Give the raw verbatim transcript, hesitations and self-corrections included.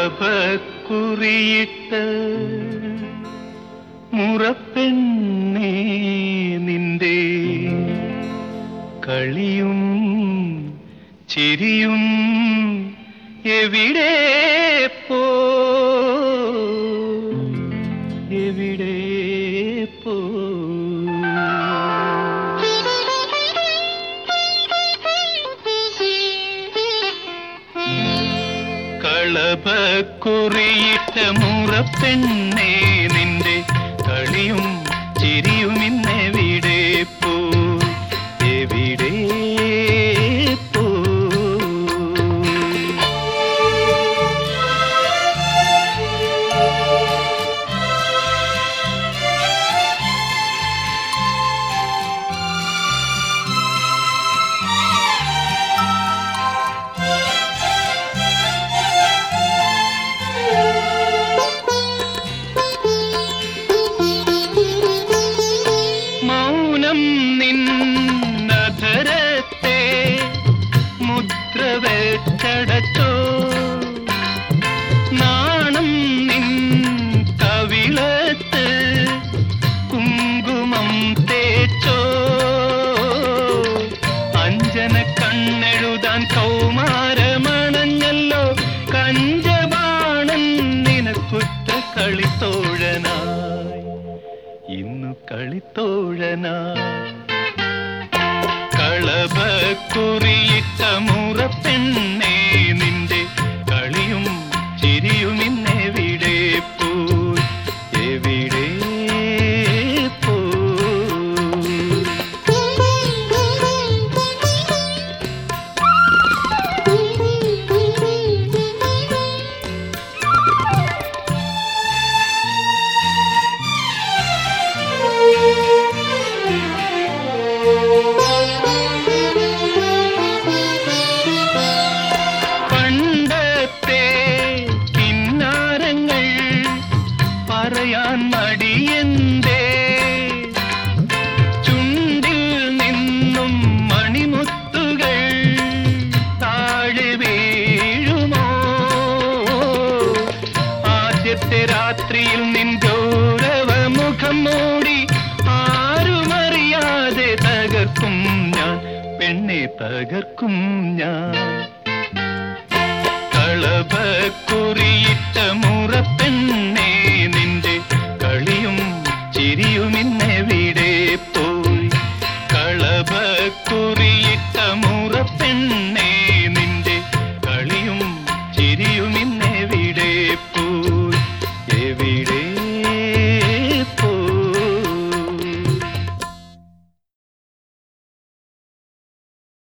കളഭക്കുറിയിട്ട് മുറപ്പെണ്ണേ നിന്റെ കളിയും ചിരിയും എവിടെ പോ എവിടെ പോ കളഭക്കുറിയിട്ട മുറപ്പെണ്ണേ നിന്റെ കളിയും ചിരിയും ഇന്നെവിടെ പോ എവിടെ പോ നിന്നധരത്തെ മുദ്ര വെച്ചടച്ചോ നാണം നിൻ കവിളത്ത് കുങ്കുമം തേച്ചോ അഞ്ജന കണ്ണെഴുതാൻ കൗമാരമണഞ്ഞല്ലോ കഞ്ചബാണൻ നിനക്കുറ്റ കളിത്തോഴനായി ഇന്നു കളിത്തോഴനായി കളഭക്കുറിയിട്ട മുറപ്പെണ്ണേ നിന്റെ കളിയും ചിരിയും ഇന്നെവിടെ പോയി എവിടെ പറയാൻ മടിയന്തേ ചുണ്ടിൽ നിന്നും മണിമുത്തുകൾ താഴെ വീഴുമോ ആദ്യത്തെ രാത്രിയിൽ നിൻ ഗൗരവമുഖം മൂടി ആരുമറിയാതെ തകർക്കും ഞാൻ പെണ്ണെ തകർക്കും ഞാൻ കളഭക്കുറിയിട്ട മുറപ്പെണ്ണേ നിന്റെ കളിയും ചിരിയും ഇന്നെവിടെ പോയി കളഭക്കുറിയിട്ട